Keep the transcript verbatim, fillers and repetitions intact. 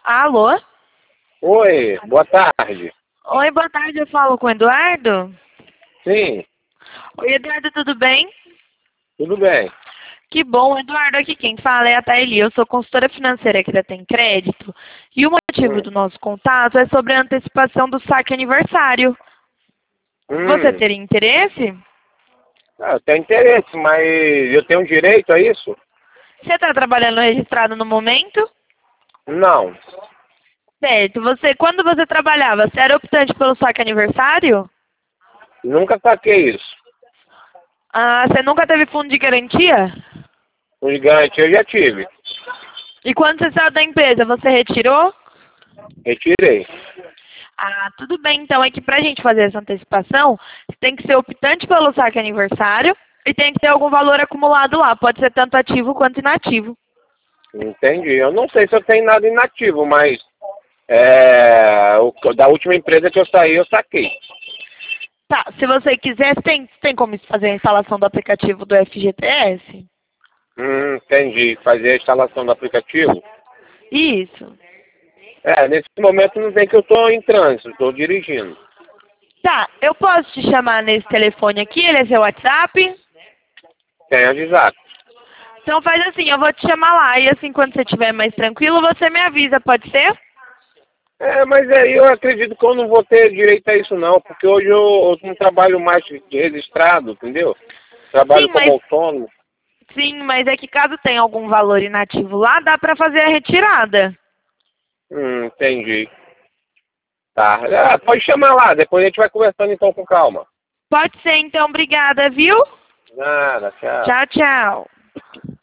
Alô? Oi, boa tarde. Oi, boa tarde, eu falo com o Eduardo? Sim, Oi, Eduardo, tudo bem? tudo bem. Que bom, Eduardo, aqui quem fala é a Thaili, eu sou consultora financeira aqui da Tem Crédito, e o motivo Hum, do nosso contato é sobre a antecipação do saque aniversário. Você hum, teria interesse? ah, eu tenho interesse, mas eu tenho direito a isso? Você está trabalhando registrado no momento? Não, Certo, você, quando você trabalhava, você era optante pelo saque aniversário? nunca saquei isso. Ah, você nunca teve fundo de garantia? O gigante eu já tive, E quando você saiu da empresa, você retirou? retirei. Ah, tudo bem. Então é que pra gente fazer essa antecipação, tem que ser optante pelo saque aniversário e tem que ter algum valor acumulado lá. Pode ser tanto ativo quanto inativo. Entendi. Eu não sei se eu tenho nada inativo, mas é, o, da última empresa que eu saí, eu saquei. Tá, se você quiser, tem, tem como fazer a instalação do aplicativo do F G T S? Hum, entendi. Fazer a instalação do aplicativo? Isso. É, nesse momento não tem que eu estou em trânsito, estou dirigindo. Tá, eu posso te chamar nesse telefone aqui, ele é seu WhatsApp? Tem avisado. Então faz assim, eu vou te chamar lá e assim quando você estiver mais tranquilo, você me avisa, pode ser? É, mas aí eu acredito que eu não vou ter direito a isso não, porque hoje eu, eu não trabalho mais de registrado, entendeu? Trabalho Sim, como mas autônomo. sim, mas é que caso tenha algum valor inativo lá, dá pra fazer a retirada. Hum, entendi. Tá. Ah, pode chamar lá, depois a gente vai conversando então com calma. Pode ser, então, obrigada, viu? Nada, tchau. Tchau, tchau.